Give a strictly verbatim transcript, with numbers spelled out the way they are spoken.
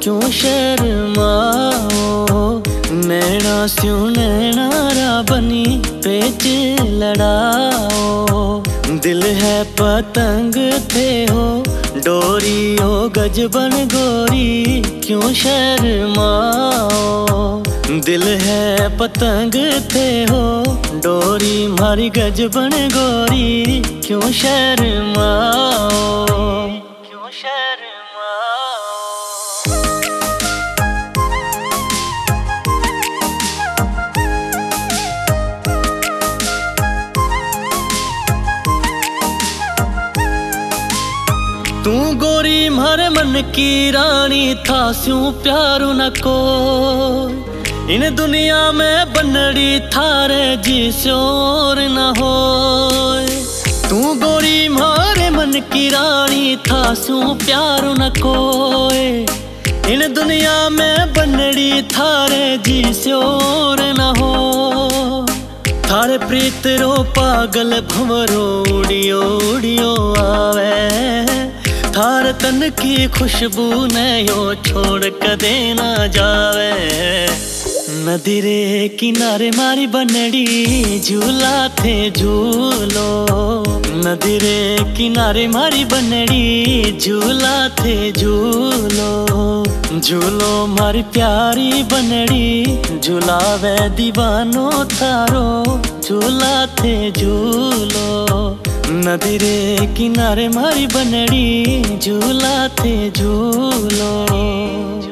क्यों शर्माओ। नैना स्यों नैना रा बनी पेच लड़ाओ। दिल है पतंग थे हो डोरी हो गजबन गोरी क्यों शर्माओ। दिल है पतंग थे हो डोरी मारी गजबन गोरी क्यों शर्माओ। क्यों शर्माओ। तू गोरी मारे मन की रानी था स्यों प्यारो न कोई। इन दुनिया में बनड़ी थारे जी स्योर न होए। तू गोरी मारे मन की रानी था स्यों प्यारो न कोई। इन दुनिया में बनड़ी थारे जी स्योर न हो। थारे प्रीत रो पागल भंवरो उड़ियो उड़ियो आवे। थार तन की खुशबू ने यो छोड़ कदे ना जावे। नदी रे किनारे मारी बनड़ी झूला थे झूलो। नदी रे किनारे मारी बनड़ी झूला थे झूलो। झूलो मारी प्यारी बनड़ी झूलावे दीवानो थारो झूला थे झूलो। नदी रे किनारे मारी बनड़ी झूला थे झूलो।